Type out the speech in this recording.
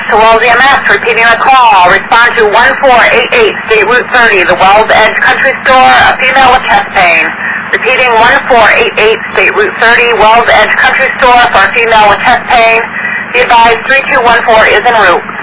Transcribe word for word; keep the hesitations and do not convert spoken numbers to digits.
to Wells E M S, repeating the call. Respond to one four eight eight State Route thirty, the Wells Edge Country Store, a female with chest pain. Repeating one four eight eight State Route thirty, Wells Edge Country Store for a female with chest pain. Be advised three two one four is en route.